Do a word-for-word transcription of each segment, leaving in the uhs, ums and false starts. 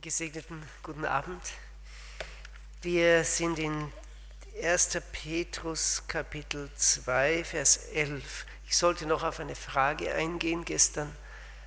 Gesegneten guten Abend. Wir sind in erster Petrus Kapitel zwei, Vers elf. Ich sollte noch auf eine Frage eingehen. Gestern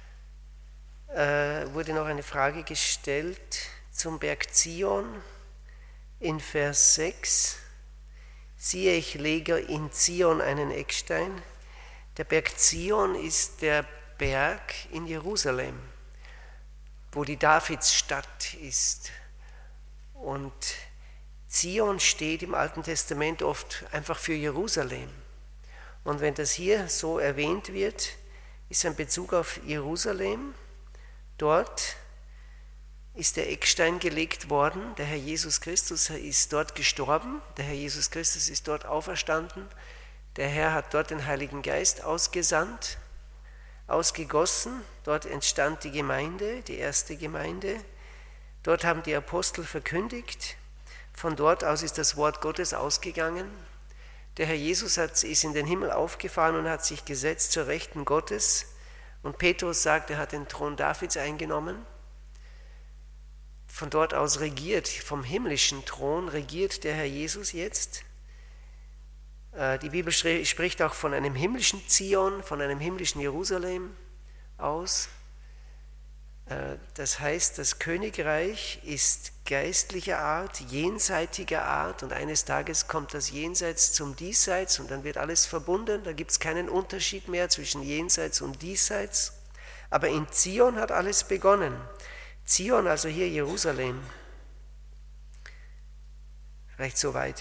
äh, wurde noch eine Frage gestellt zum Berg Zion in Vers sechs. Siehe, ich lege in Zion einen Eckstein. Der Berg Zion ist der Berg in Jerusalem, wo die Davidsstadt ist. Und Zion steht im Alten Testament oft einfach für Jerusalem. Und wenn das hier so erwähnt wird, ist ein Bezug auf Jerusalem. Dort ist der Eckstein gelegt worden. Der Herr Jesus Christus ist dort gestorben. Der Herr Jesus Christus ist dort auferstanden. Der Herr hat dort den Heiligen Geist ausgesandt, ausgegossen. Dort entstand die Gemeinde, die erste Gemeinde. Dort haben die Apostel verkündigt. Von dort aus ist das Wort Gottes ausgegangen. Der Herr Jesus hat, ist in den Himmel aufgefahren und hat sich gesetzt zur Rechten Gottes. Und Petrus sagt, er hat den Thron Davids eingenommen. Von dort aus regiert, vom himmlischen Thron regiert der Herr Jesus jetzt. Die Bibel spricht auch von einem himmlischen Zion, von einem himmlischen Jerusalem aus. Das heißt, das Königreich ist geistlicher Art, jenseitiger Art, und eines Tages kommt das Jenseits zum Diesseits und dann wird alles verbunden. Da gibt es keinen Unterschied mehr zwischen Jenseits und Diesseits. Aber in Zion hat alles begonnen. Zion, also hier Jerusalem. Vielleicht soweit.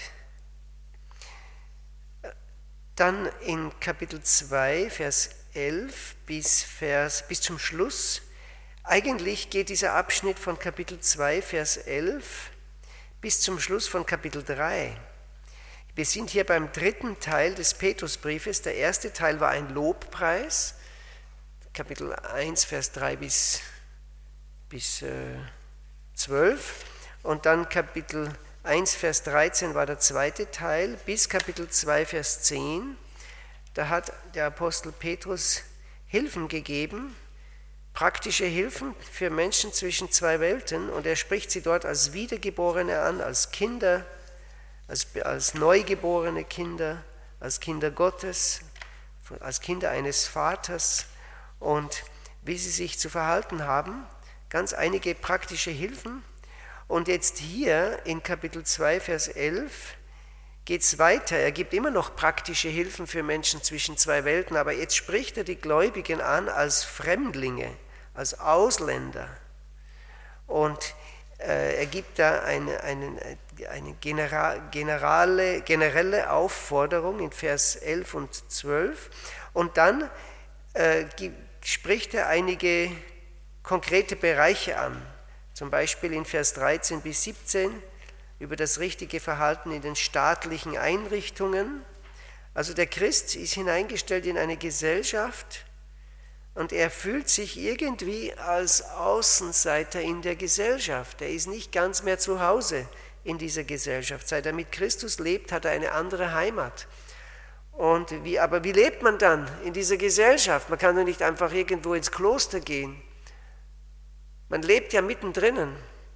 Dann in Kapitel zwei, Vers elf bis, Vers, bis zum Schluss. Eigentlich geht dieser Abschnitt von Kapitel zwei, Vers elf bis zum Schluss von Kapitel drei. Wir sind hier beim dritten Teil des Petrusbriefes. Der erste Teil war ein Lobpreis, Kapitel eins, Vers drei bis, bis äh, zwölf. Und dann Kapitel eins, Vers dreizehn war der zweite Teil, bis Kapitel zwei, Vers zehn. Da hat der Apostel Petrus Hilfen gegeben, praktische Hilfen für Menschen zwischen zwei Welten, und er spricht sie dort als Wiedergeborene an, als Kinder, als, als neugeborene Kinder, als Kinder Gottes, als Kinder eines Vaters, und wie sie sich zu verhalten haben. Ganz einige praktische Hilfen. Und jetzt hier in Kapitel zwei, Vers elf geht es weiter. Er gibt immer noch praktische Hilfen für Menschen zwischen zwei Welten, aber jetzt spricht er die Gläubigen an als Fremdlinge, als Ausländer. Und äh, er gibt da eine, eine, eine genera- generale, generelle Aufforderung in Vers elf und zwölf. Und dann äh, gibt, spricht er einige konkrete Bereiche an. Zum Beispiel in Vers dreizehn bis siebzehn über das richtige Verhalten in den staatlichen Einrichtungen. Also der Christ ist hineingestellt in eine Gesellschaft und er fühlt sich irgendwie als Außenseiter in der Gesellschaft. Er ist nicht ganz mehr zu Hause in dieser Gesellschaft. Seit er mit Christus lebt, hat er eine andere Heimat. Und wie, aber wie lebt man dann in dieser Gesellschaft? Man kann doch nicht einfach irgendwo ins Kloster gehen. Man lebt ja mittendrin.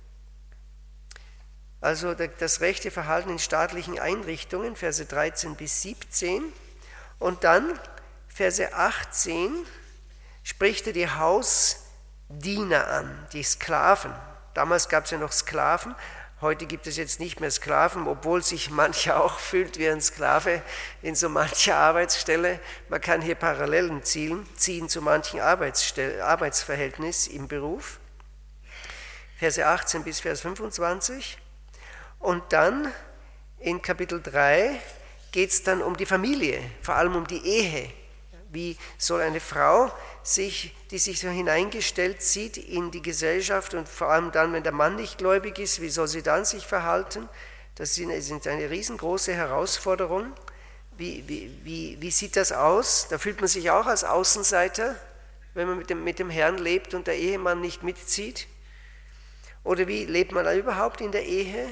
Also das rechte Verhalten in staatlichen Einrichtungen, Verse dreizehn bis siebzehn. Und dann, Verse achtzehn, spricht er die Hausdiener an, die Sklaven. Damals gab es ja noch Sklaven, heute gibt es jetzt nicht mehr Sklaven, obwohl sich mancher auch fühlt wie ein Sklave in so mancher Arbeitsstelle. Man kann hier Parallelen ziehen, ziehen zu manchen Arbeitsverhältnis im Beruf. Verse achtzehn bis Vers fünfundzwanzig. Und dann in Kapitel drei geht es dann um die Familie, vor allem um die Ehe. Wie soll eine Frau, sich, die sich so hineingestellt sieht in die Gesellschaft, und vor allem dann, wenn der Mann nicht gläubig ist, wie soll sie dann sich verhalten? Das ist eine riesengroße Herausforderung. Wie, wie, wie, wie sieht das aus? Da fühlt man sich auch als Außenseiter, wenn man mit dem, mit dem Herrn lebt und der Ehemann nicht mitzieht. Oder wie lebt man da überhaupt in der Ehe?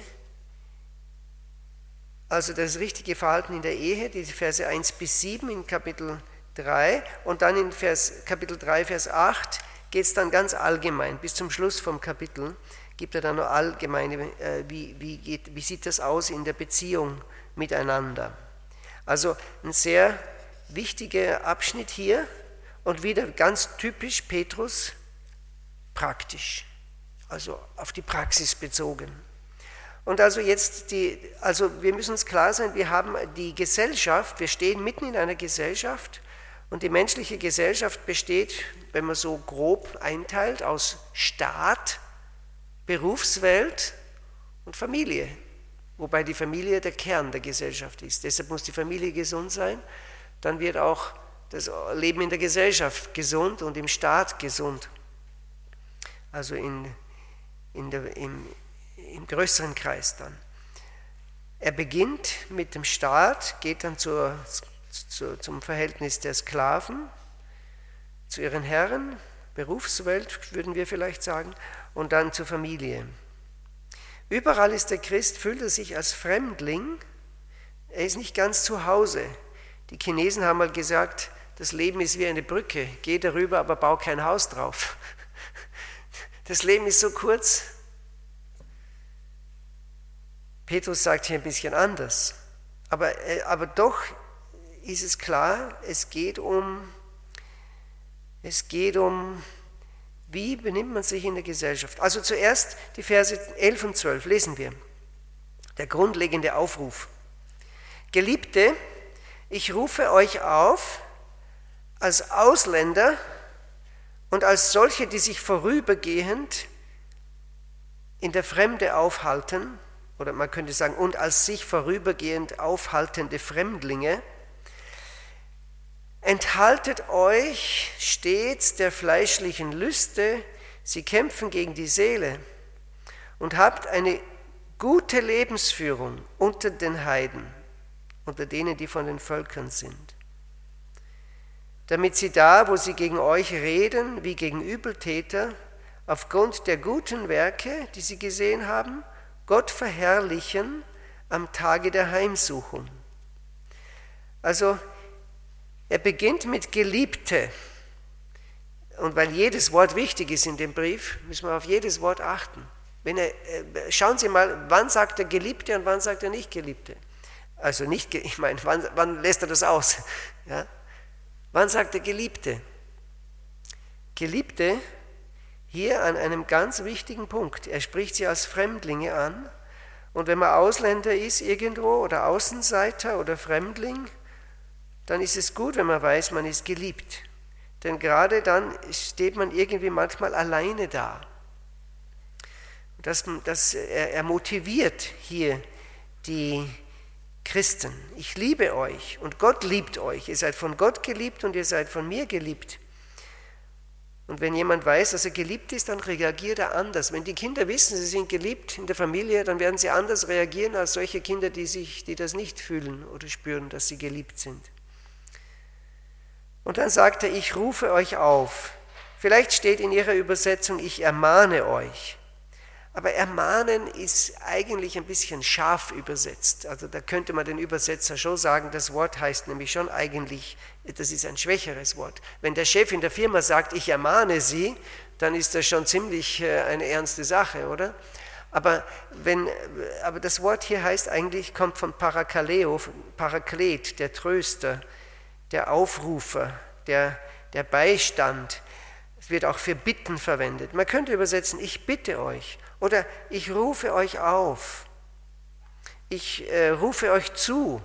Also das richtige Verhalten in der Ehe, die Verse eins bis sieben in Kapitel drei, und dann in Vers, Kapitel drei, Vers acht geht es dann ganz allgemein. Bis zum Schluss vom Kapitel gibt er dann noch allgemeine, äh, wie, wie, geht, wie sieht das aus in der Beziehung miteinander. Also ein sehr wichtiger Abschnitt hier und wieder ganz typisch Petrus, praktisch, also auf die Praxis bezogen. Und also jetzt, die, also wir müssen uns klar sein, wir haben die Gesellschaft, wir stehen mitten in einer Gesellschaft und die menschliche Gesellschaft besteht, wenn man so grob einteilt, aus Staat, Berufswelt und Familie. Wobei die Familie der Kern der Gesellschaft ist. Deshalb muss die Familie gesund sein, dann wird auch das Leben in der Gesellschaft gesund und im Staat gesund. Also in, in der, im, im größeren Kreis dann. Er beginnt mit dem Staat, geht dann zur, zu, zum Verhältnis der Sklaven, zu ihren Herren, Berufswelt würden wir vielleicht sagen, und dann zur Familie. Überall ist der Christ, fühlt er sich als Fremdling, er ist nicht ganz zu Hause. Die Chinesen haben mal gesagt, das Leben ist wie eine Brücke, geh darüber, aber bau kein Haus drauf. Das Leben ist so kurz. Petrus sagt hier ein bisschen anders, aber, aber doch ist es klar, es geht um, es geht um, wie benimmt man sich in der Gesellschaft. Also zuerst die Verse elf und zwölf lesen wir, der grundlegende Aufruf. Geliebte, ich rufe euch auf, als Ausländer und als solche, die sich vorübergehend in der Fremde aufhalten, oder man könnte sagen, und als sich vorübergehend aufhaltende Fremdlinge, enthaltet euch stets der fleischlichen Lüste, sie kämpfen gegen die Seele, und habt eine gute Lebensführung unter den Heiden, unter denen, die von den Völkern sind, damit sie da, wo sie gegen euch reden, wie gegen Übeltäter, aufgrund der guten Werke, die sie gesehen haben, Gott verherrlichen am Tage der Heimsuchung. Also, er beginnt mit Geliebte. Und weil jedes Wort wichtig ist in dem Brief, müssen wir auf jedes Wort achten. Wenn er, schauen Sie mal, wann sagt er Geliebte und wann sagt er nicht Geliebte. Also nicht, ich meine, wann, wann lässt er das aus? Ja? Wann sagt er Geliebte? Geliebte hier an einem ganz wichtigen Punkt. Er spricht sie als Fremdlinge an. Und wenn man Ausländer ist irgendwo oder Außenseiter oder Fremdling, dann ist es gut, wenn man weiß, man ist geliebt. Denn gerade dann steht man irgendwie manchmal alleine da. Das, das, er, er motiviert hier die Christen. Ich liebe euch und Gott liebt euch. Ihr seid von Gott geliebt und ihr seid von mir geliebt. Und wenn jemand weiß, dass er geliebt ist, dann reagiert er anders. Wenn die Kinder wissen, sie sind geliebt in der Familie, dann werden sie anders reagieren als solche Kinder, die, sich, die das nicht fühlen oder spüren, dass sie geliebt sind. Und dann sagt er, ich rufe euch auf. Vielleicht steht in ihrer Übersetzung, ich ermahne euch. Aber ermahnen ist eigentlich ein bisschen scharf übersetzt. Also da könnte man den Übersetzer schon sagen, das Wort heißt nämlich schon eigentlich, das ist ein schwächeres Wort. Wenn der Chef in der Firma sagt, ich ermahne Sie, dann ist das schon ziemlich eine ernste Sache, oder? Aber, wenn, aber das Wort hier heißt eigentlich, kommt von Parakaleo, Paraklet, der Tröster, der Aufrufer, der, der Beistand. Es wird auch für Bitten verwendet. Man könnte übersetzen, ich bitte euch. Oder ich rufe euch auf, ich äh, rufe euch zu.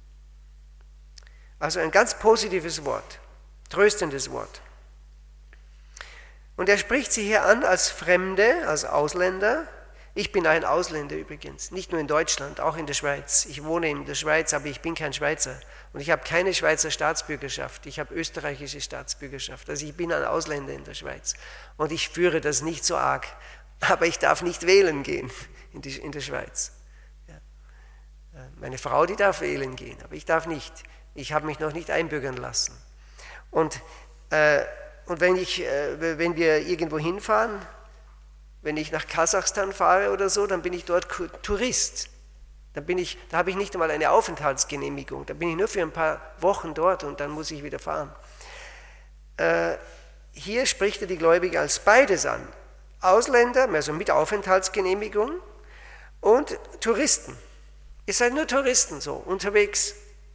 Also ein ganz positives Wort, tröstendes Wort. Und er spricht sie hier an als Fremde, als Ausländer. Ich bin ein Ausländer übrigens, nicht nur in Deutschland, auch in der Schweiz. Ich wohne in der Schweiz, aber ich bin kein Schweizer. Und ich habe keine Schweizer Staatsbürgerschaft, ich habe österreichische Staatsbürgerschaft. Also ich bin ein Ausländer in der Schweiz. Und ich führe das nicht so arg. Aber ich darf nicht wählen gehen in, die, in der Schweiz. Ja. Meine Frau, die darf wählen gehen, aber ich darf nicht. Ich habe mich noch nicht einbürgern lassen. Und, äh, und wenn, ich, äh, wenn wir irgendwo hinfahren, wenn ich nach Kasachstan fahre oder so, dann bin ich dort Tourist. Dann bin ich, da habe ich nicht einmal eine Aufenthaltsgenehmigung. Da bin ich nur für ein paar Wochen dort und dann muss ich wieder fahren. Äh, hier spricht er die Gläubigen als beides an. Ausländer, also mit Aufenthaltsgenehmigung, und Touristen. Ihr seid nur Touristen so, unterwegs.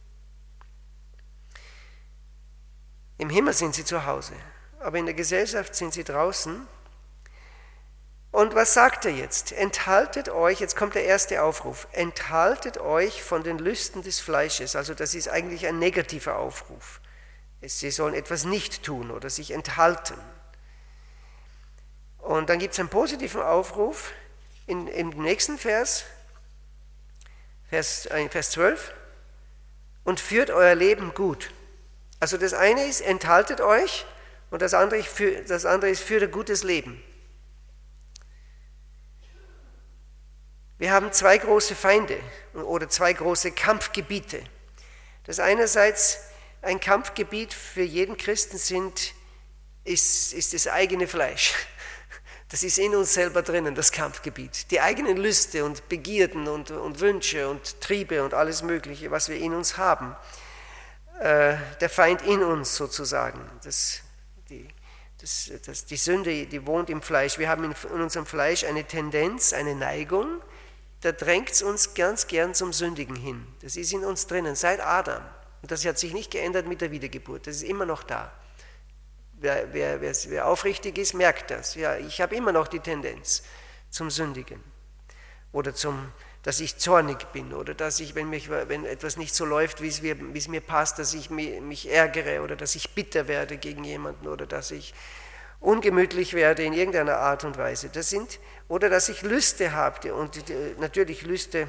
Im Himmel sind sie zu Hause, aber in der Gesellschaft sind sie draußen. Und was sagt er jetzt? Enthaltet euch, jetzt kommt der erste Aufruf, enthaltet euch von den Lüsten des Fleisches. Also das ist eigentlich ein negativer Aufruf. Sie sollen etwas nicht tun oder sich enthalten. Und dann gibt es einen positiven Aufruf in, im nächsten Vers, Vers, Vers zwölf, und führt euer Leben gut. Also das eine ist, enthaltet euch, und das andere ist, für, das andere ist führt ein gutes Leben. Wir haben zwei große Feinde oder zwei große Kampfgebiete. Das einerseits ein Kampfgebiet für jeden Christen sind, ist, ist das eigene Fleisch. Das ist in uns selber drinnen, das Kampfgebiet. Die eigenen Lüste und Begierden und, und Wünsche und Triebe und alles Mögliche, was wir in uns haben. Äh, der Feind in uns sozusagen. Das, die, das, das, die Sünde, die wohnt im Fleisch. Wir haben in, in unserem Fleisch eine Tendenz, eine Neigung, da drängt es uns ganz gern zum Sündigen hin. Das ist in uns drinnen, seit Adam. Und das hat sich nicht geändert mit der Wiedergeburt. Das ist immer noch da. Wer, wer, wer, wer aufrichtig ist, merkt das. Ja, ich habe immer noch die Tendenz zum Sündigen. Oder zum, dass ich zornig bin. Oder dass ich, wenn, mich, wenn etwas nicht so läuft, wie es mir, wie es mir passt, dass ich mich, mich ärgere. Oder dass ich bitter werde gegen jemanden. Oder dass ich ungemütlich werde in irgendeiner Art und Weise. Das sind, oder dass ich Lüste habe. Und natürlich Lüste,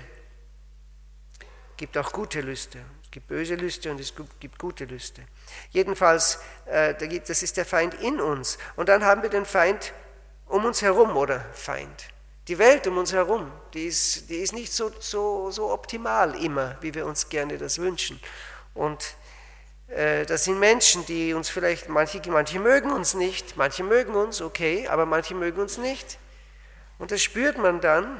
gibt auch gute Lüste. Es gibt böse Lüste und es gibt gute Lüste. Jedenfalls, das ist der Feind in uns. Und dann haben wir den Feind um uns herum, oder Feind. Die Welt um uns herum, die ist, die ist nicht so, so, so optimal immer, wie wir uns gerne das wünschen. Und äh, das sind Menschen, die uns vielleicht, manche, manche mögen uns nicht, manche mögen uns, okay, aber manche mögen uns nicht. Und das spürt man dann.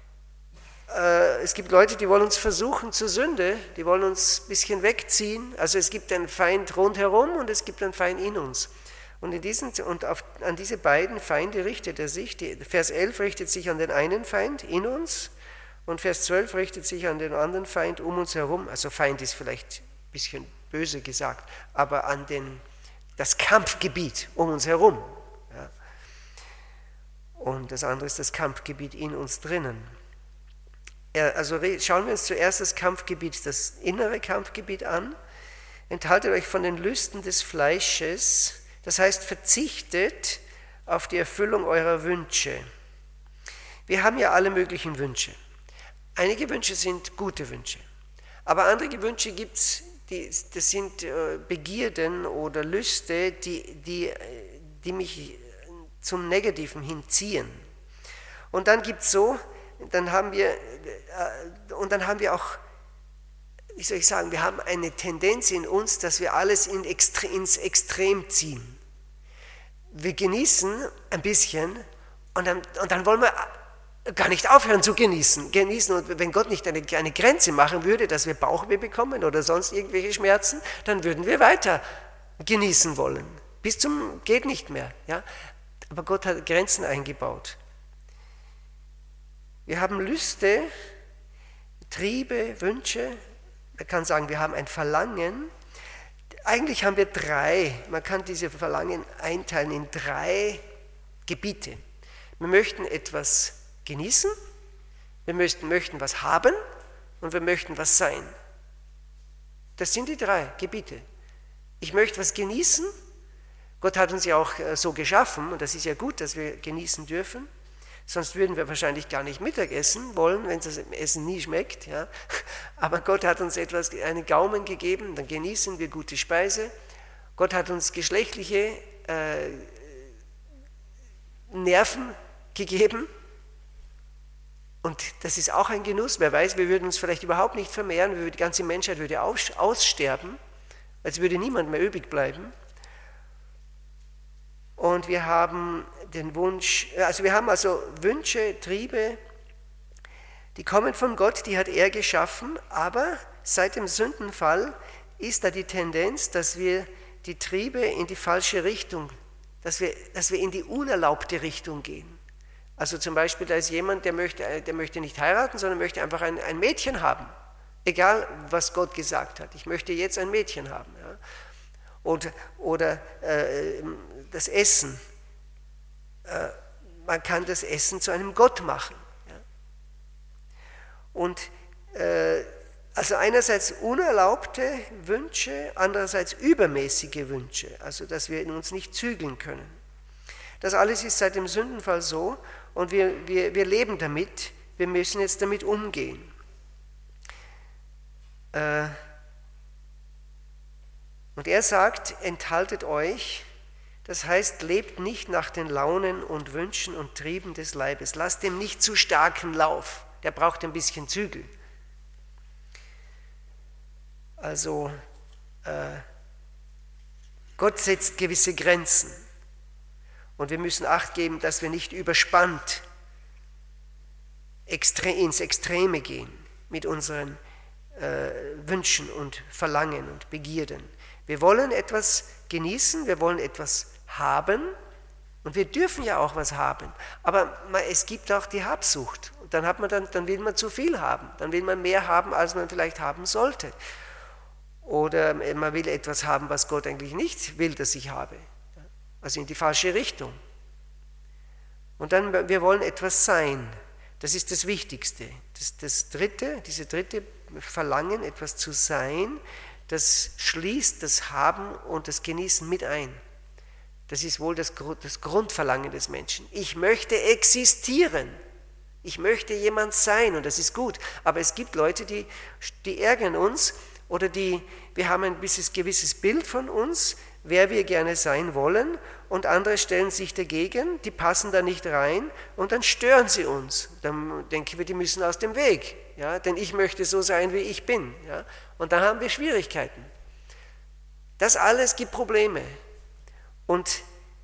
Äh, es gibt Leute, die wollen uns versuchen zur Sünde, die wollen uns ein bisschen wegziehen. Also es gibt einen Feind rundherum und es gibt einen Feind in uns. Und, in diesen, und auf, an diese beiden Feinde richtet er sich. Die, Vers elf richtet sich an den einen Feind in uns und Vers zwölf richtet sich an den anderen Feind um uns herum. Also Feind ist vielleicht ein bisschen böse gesagt, aber an den, das Kampfgebiet um uns herum. Ja. Und das andere ist das Kampfgebiet in uns drinnen. Ja, also schauen wir uns zuerst das Kampfgebiet, das innere Kampfgebiet an. Enthaltet euch von den Lüsten des Fleisches. Das heißt, verzichtet auf die Erfüllung eurer Wünsche. Wir haben ja alle möglichen Wünsche. Einige Wünsche sind gute Wünsche, aber andere Wünsche gibt es, die, das sind Begierden oder Lüste, die, die, die mich zum Negativen hinziehen. Und dann gibt es so, dann haben wir, und dann haben wir auch, wie soll ich sagen, wir haben eine Tendenz in uns, dass wir alles in Extre- ins Extrem ziehen. Wir genießen ein bisschen und dann, und dann wollen wir gar nicht aufhören zu genießen. genießen. Und wenn Gott nicht eine, eine Grenze machen würde, dass wir Bauchweh bekommen oder sonst irgendwelche Schmerzen, dann würden wir weiter genießen wollen. Bis zum geht nicht mehr. Ja? Aber Gott hat Grenzen eingebaut. Wir haben Lüste, Triebe, Wünsche. Man kann sagen, wir haben ein Verlangen. Eigentlich haben wir drei, man kann diese Verlangen einteilen in drei Gebiete. Wir möchten etwas genießen, wir möchten, möchten was haben und wir möchten was sein. Das sind die drei Gebiete. Ich möchte was genießen. Gott hat uns ja auch so geschaffen und das ist ja gut, dass wir genießen dürfen. Sonst würden wir wahrscheinlich gar nicht Mittagessen wollen, wenn das Essen nie schmeckt. Ja. Aber Gott hat uns etwas, einen Gaumen gegeben, dann genießen wir gute Speise. Gott hat uns geschlechtliche äh, Nerven gegeben. Und das ist auch ein Genuss. Wer weiß, wir würden uns vielleicht überhaupt nicht vermehren, die ganze Menschheit würde aussterben, als würde niemand mehr übrig bleiben. Und wir haben den Wunsch, also wir haben also Wünsche, Triebe, die kommen von Gott, die hat er geschaffen, aber seit dem Sündenfall ist da die Tendenz, dass wir die Triebe in die falsche Richtung, dass wir, dass wir in die unerlaubte Richtung gehen. Also zum Beispiel, da ist jemand, der möchte, der möchte nicht heiraten, sondern möchte einfach ein, ein Mädchen haben. Egal, was Gott gesagt hat. Ich möchte jetzt ein Mädchen haben. Ja. Oder, oder äh, das Essen. Äh, man kann das Essen zu einem Gott machen. Ja. Und äh, also einerseits unerlaubte Wünsche, andererseits übermäßige Wünsche, also dass wir uns nicht zügeln können. Das alles ist seit dem Sündenfall so und wir, wir, wir leben damit, wir müssen jetzt damit umgehen. Äh, und er sagt, enthaltet euch, das heißt, lebt nicht nach den Launen und Wünschen und Trieben des Leibes, lasst dem nicht zu starken Lauf, der braucht ein bisschen Zügel. Also äh, Gott setzt gewisse Grenzen und wir müssen Acht geben, dass wir nicht überspannt extre- ins Extreme gehen mit unseren äh, Wünschen und Verlangen und Begierden. Wir wollen etwas genießen, wir wollen etwas haben und wir dürfen ja auch was haben, aber es gibt auch die Habsucht und dann, hat man dann, dann will man zu viel haben, dann will man mehr haben, als man vielleicht haben sollte. Oder man will etwas haben, was Gott eigentlich nicht will, dass ich habe. Also in die falsche Richtung. Und dann, wir wollen etwas sein. Das ist das Wichtigste. Das, das dritte, diese dritte Verlangen, etwas zu sein, das schließt das Haben und das Genießen mit ein. Das ist wohl das, das Grundverlangen des Menschen. Ich möchte existieren. Ich möchte jemand sein und das ist gut. Aber es gibt Leute, die, die ärgern uns, oder die, wir haben ein gewisses Bild von uns, wer wir gerne sein wollen, und andere stellen sich dagegen, die passen da nicht rein und dann stören sie uns. Dann denken wir, die müssen aus dem Weg, ja, denn ich möchte so sein, wie ich bin. Ja, und dann haben wir Schwierigkeiten. Das alles gibt Probleme. Und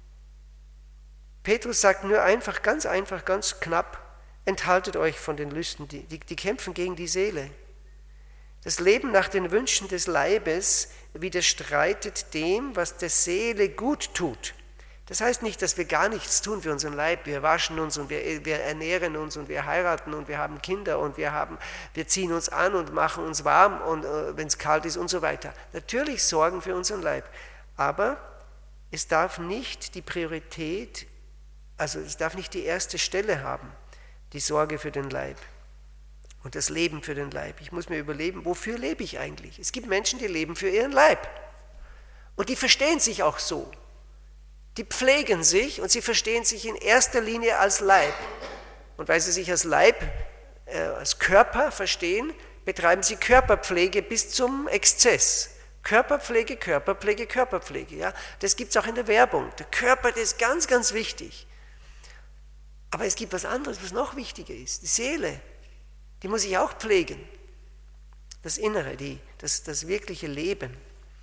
Petrus sagt nur einfach, ganz einfach, ganz knapp, enthaltet euch von den Lüsten, die, die, die kämpfen gegen die Seele. Das Leben nach den Wünschen des Leibes widerstreitet dem, was der Seele gut tut. Das heißt nicht, dass wir gar nichts tun für unseren Leib. Wir waschen uns und wir, wir ernähren uns und wir heiraten und wir haben Kinder und wir, haben, wir ziehen uns an und machen uns warm, und äh, wenn es kalt ist und so weiter. Natürlich sorgen für unseren Leib, aber es darf nicht die Priorität, also es darf nicht die erste Stelle haben, die Sorge für den Leib. Und das Leben für den Leib. Ich muss mir überlegen, wofür lebe ich eigentlich? Es gibt Menschen, die leben für ihren Leib. Und die verstehen sich auch so. Die pflegen sich und sie verstehen sich in erster Linie als Leib. Und weil sie sich als Leib, äh, als Körper verstehen, betreiben sie Körperpflege bis zum Exzess. Körperpflege, Körperpflege, Körperpflege. Ja? Das gibt es auch in der Werbung. Der Körper, der ist ganz, ganz wichtig. Aber es gibt was anderes, was noch wichtiger ist. Die Seele. Die muss ich auch pflegen. Das Innere, die, das, das wirkliche Leben.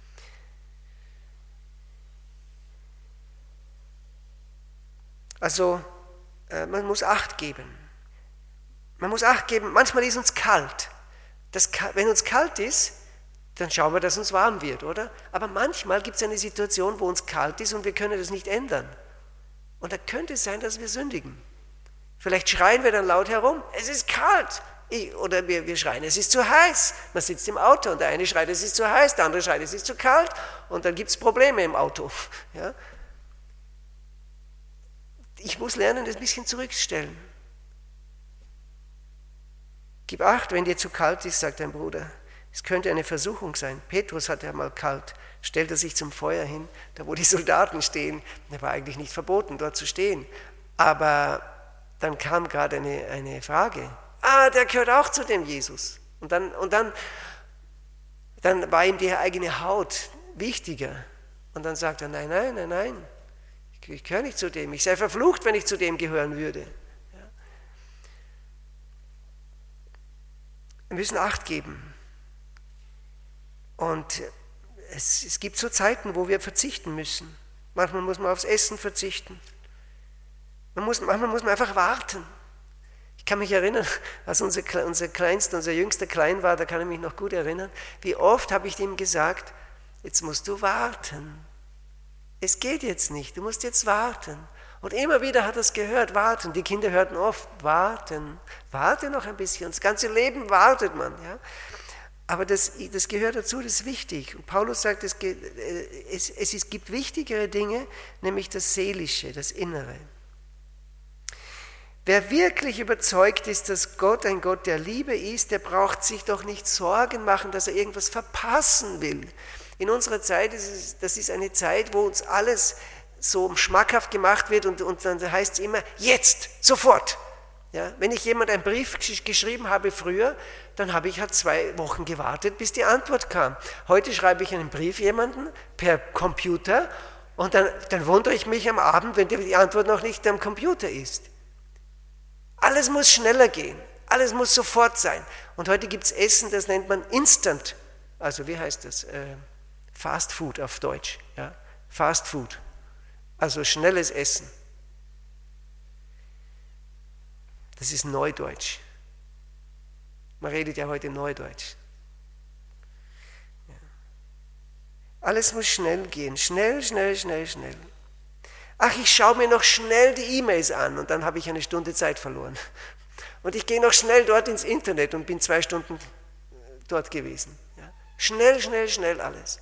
Also äh, man muss Acht geben. Man muss Acht geben, manchmal ist uns kalt. Das, wenn uns kalt ist, dann schauen wir, dass uns warm wird, oder? Aber manchmal gibt es eine Situation, wo uns kalt ist und wir können das nicht ändern. Und da könnte es sein, dass wir sündigen. Vielleicht schreien wir dann laut herum, es ist kalt. Ich, oder wir, wir schreien, es ist zu heiß. Man sitzt im Auto und der eine schreit, es ist zu heiß, der andere schreit, es ist zu kalt. Und dann gibt es Probleme im Auto. Ja? Ich muss lernen, das ein bisschen zurückzustellen. Gib Acht, wenn dir zu kalt ist, sagt dein Bruder. Es könnte eine Versuchung sein. Petrus hatte ja mal kalt, stellte sich zum Feuer hin, da wo die Soldaten stehen. Da war eigentlich nicht verboten, dort zu stehen. Aber dann kam gerade eine, eine Frage. Ah, der gehört auch zu dem Jesus. Und dann, und dann, dann war ihm die eigene Haut wichtiger. Und dann sagt er, nein, nein, nein, nein, ich, ich gehöre nicht zu dem. Ich sei verflucht, wenn ich zu dem gehören würde. Ja. Wir müssen Acht geben. Und es, es gibt so Zeiten, wo wir verzichten müssen. Manchmal muss man aufs Essen verzichten. Man muss, manchmal muss man einfach warten. Ich kann mich erinnern, als unser, unser Kleinster, unser Jüngster klein war, da kann ich mich noch gut erinnern, wie oft habe ich ihm gesagt, jetzt musst du warten. Es geht jetzt nicht, du musst jetzt warten. Und immer wieder hat er es gehört, warten. Die Kinder hörten oft, warten, warte noch ein bisschen. Das ganze Leben wartet man. Ja? Aber das, das gehört dazu, das ist wichtig. Und Paulus sagt, es, geht, es, es gibt wichtigere Dinge, nämlich das Seelische, das Innere. Wer wirklich überzeugt ist, dass Gott ein Gott der Liebe ist, der braucht sich doch nicht Sorgen machen, dass er irgendwas verpassen will. In unserer Zeit, ist es, das ist eine Zeit, wo uns alles so schmackhaft gemacht wird und, und dann heißt es immer, jetzt, sofort. Ja, wenn ich jemand einen Brief geschrieben habe früher, dann habe ich halt zwei Wochen gewartet, bis die Antwort kam. Heute schreibe ich einen Brief jemanden per Computer und dann, dann wundere ich mich am Abend, wenn die Antwort noch nicht am Computer ist. Alles muss schneller gehen, alles muss sofort sein. Und heute gibt es Essen, das nennt man Instant, also wie heißt das? Äh, Fast Food auf Deutsch. Ja? Fast Food, also schnelles Essen. Das ist Neudeutsch. Man redet ja heute Neudeutsch. Ja. Alles muss schnell gehen, schnell, schnell, schnell, schnell. Ach, ich schaue mir noch schnell die E-Mails an und dann habe ich eine Stunde Zeit verloren. Und ich gehe noch schnell dort ins Internet und bin zwei Stunden dort gewesen. Ja. Schnell, schnell, schnell alles.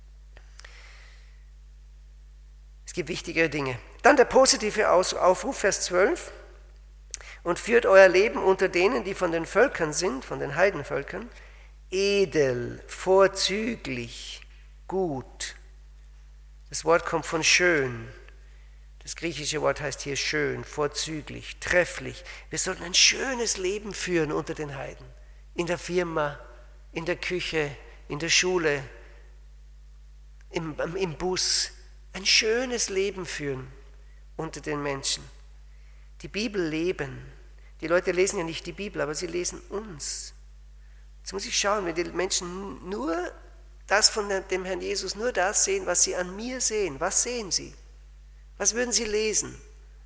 Es gibt wichtigere Dinge. Dann der positive Aufruf, Vers zwölf. Und führt euer Leben unter denen, die von den Völkern sind, von den Heidenvölkern, edel, vorzüglich, gut. Das Wort kommt von schön. Das griechische Wort heißt hier schön, vorzüglich, trefflich. Wir sollten ein schönes Leben führen unter den Heiden. In der Firma, in der Küche, in der Schule, im, im Bus. Ein schönes Leben führen unter den Menschen. Die Bibel leben. Die Leute lesen ja nicht die Bibel, aber sie lesen uns. Jetzt muss ich schauen, wenn die Menschen nur das von dem Herrn Jesus, nur das sehen, was sie an mir sehen. Was sehen sie? Was würden sie lesen?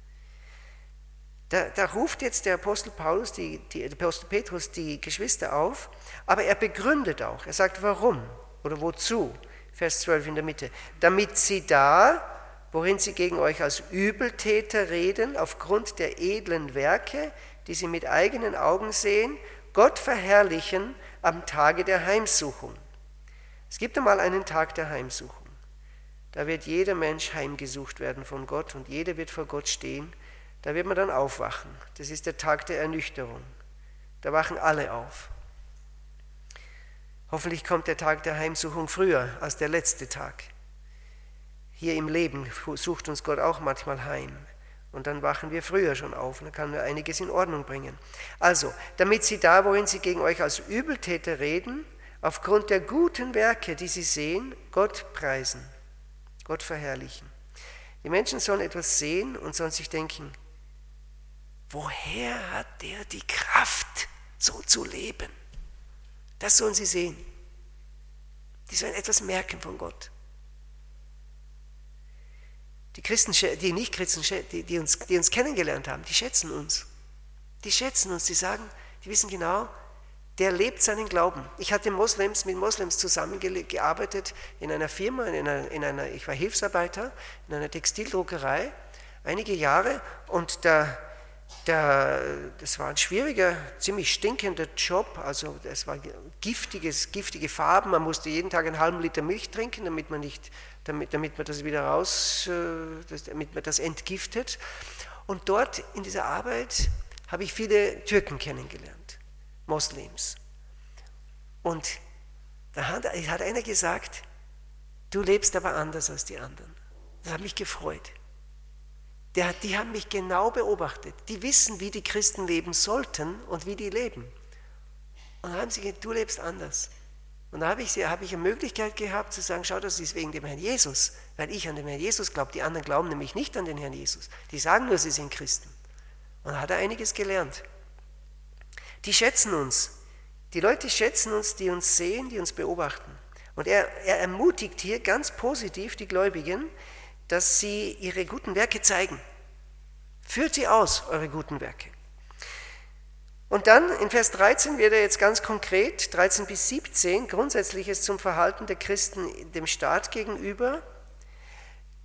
Da, da ruft jetzt der Apostel Paulus, die, die, der Apostel Petrus die Geschwister auf, aber er begründet auch. Er sagt, warum oder wozu? Vers zwölf in der Mitte. Damit sie da, worin sie gegen euch als Übeltäter reden, aufgrund der edlen Werke, die sie mit eigenen Augen sehen, Gott verherrlichen am Tage der Heimsuchung. Es gibt einmal einen Tag der Heimsuchung. Da wird jeder Mensch heimgesucht werden von Gott und jeder wird vor Gott stehen. Da wird man dann aufwachen. Das ist der Tag der Ernüchterung. Da wachen alle auf. Hoffentlich kommt der Tag der Heimsuchung früher als der letzte Tag. Hier im Leben sucht uns Gott auch manchmal heim. Und dann wachen wir früher schon auf. Dann kann er einiges in Ordnung bringen. Also, damit sie da, wohin sie gegen euch als Übeltäter reden, aufgrund der guten Werke, die sie sehen, Gott preisen, Gott verherrlichen. Die Menschen sollen etwas sehen und sollen sich denken, woher hat der die Kraft, so zu leben? Das sollen sie sehen. Die sollen etwas merken von Gott. Die Christen, die Nicht-Christen, die, die, uns, die uns kennengelernt haben, die schätzen uns. Die schätzen uns, die sagen, die wissen genau, der lebt seinen Glauben. Ich hatte Moslems, mit Moslems zusammengearbeitet in einer Firma, in einer, in einer, ich war Hilfsarbeiter, in einer Textildruckerei, einige Jahre und da, da, das war ein schwieriger, ziemlich stinkender Job, also es war giftiges, giftige Farben, man musste jeden Tag einen halben Liter Milch trinken, damit man, nicht, damit, damit man das wieder raus, damit man das entgiftet. Und dort in dieser Arbeit habe ich viele Türken kennengelernt. Moslems. Und da hat, hat einer gesagt, du lebst aber anders als die anderen. Das hat mich gefreut. Der, die haben mich genau beobachtet. Die wissen, wie die Christen leben sollten und wie die leben. Und dann haben sie gesagt, du lebst anders. Und da habe ich, habe ich eine Möglichkeit gehabt zu sagen, schau, das ist wegen dem Herrn Jesus, weil ich an den Herrn Jesus glaube. Die anderen glauben nämlich nicht an den Herrn Jesus. Die sagen nur, sie sind Christen. Und da hat er einiges gelernt. Die schätzen uns. Die Leute schätzen uns, die uns sehen, die uns beobachten. Und er, er ermutigt hier ganz positiv die Gläubigen, dass sie ihre guten Werke zeigen. Führt sie aus, eure guten Werke. Und dann in Vers dreizehn wird er jetzt ganz konkret, dreizehn bis siebzehn, Grundsätzliches zum Verhalten der Christen dem Staat gegenüber.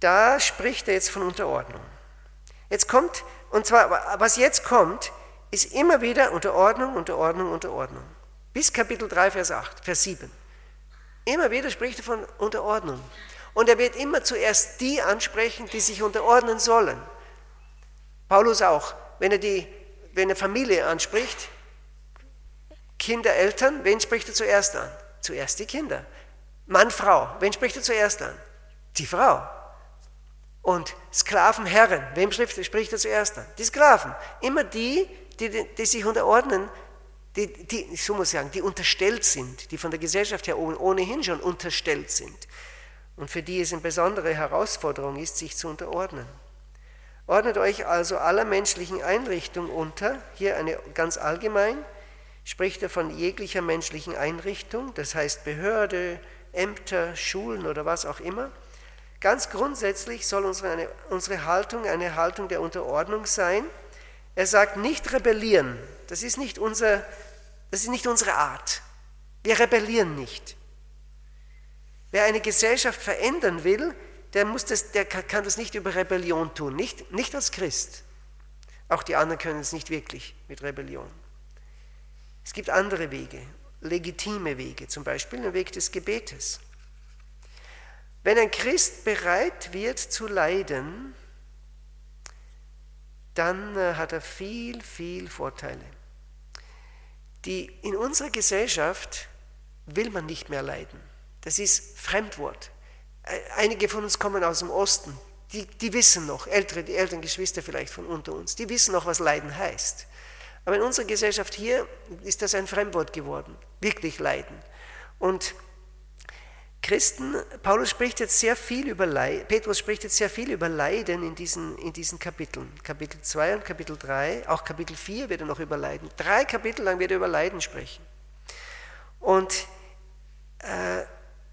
da spricht er jetzt von Unterordnung. Jetzt kommt, und zwar, was jetzt kommt, ist immer wieder Unterordnung, Unterordnung, Unterordnung. Bis Kapitel drei, Vers acht, Vers sieben. Immer wieder spricht er von Unterordnung. Und er wird immer zuerst die ansprechen, die sich unterordnen sollen. Paulus auch, wenn er, die, wenn er Familie anspricht, Kinder, Eltern, wen spricht er zuerst an? Zuerst die Kinder. Mann, Frau, wen spricht er zuerst an? Die Frau. Und Sklaven, Herren, wem spricht er zuerst an? Die Sklaven. Immer die, die, die sich unterordnen, die, die, so muss ich sagen, die unterstellt sind, die von der Gesellschaft her ohnehin schon unterstellt sind und für die es eine besondere Herausforderung ist, sich zu unterordnen. Ordnet euch also aller menschlichen Einrichtung unter, hier eine ganz allgemein, spricht er von jeglicher menschlichen Einrichtung, das heißt Behörde, Ämter, Schulen oder was auch immer. Ganz grundsätzlich soll unsere, eine, unsere Haltung eine Haltung der Unterordnung sein. Er sagt nicht rebellieren, das ist nicht, unser, das ist nicht unsere Art. Wir rebellieren nicht. Wer eine Gesellschaft verändern will, der, muss das, der kann das nicht über Rebellion tun, nicht, nicht als Christ. Auch die anderen können es nicht wirklich mit Rebellion. Es gibt andere Wege, legitime Wege, zum Beispiel den Weg des Gebetes. Wenn ein Christ bereit wird zu leiden, dann hat er viel, viel Vorteile. Die, in unserer Gesellschaft will man nicht mehr leiden. Das ist Fremdwort. Einige von uns kommen aus dem Osten, die, die wissen noch, ältere, die älteren Geschwister vielleicht von unter uns, die wissen noch, was Leiden heißt. Aber in unserer Gesellschaft hier ist das ein Fremdwort geworden, wirklich Leiden. Und Christen, Paulus spricht jetzt sehr viel über Leiden, Petrus spricht jetzt sehr viel über Leiden in diesen, in diesen Kapiteln. Kapitel zwei und Kapitel drei, auch Kapitel vier wird er noch über Leiden. Drei Kapitel lang wird er über Leiden sprechen. Und äh,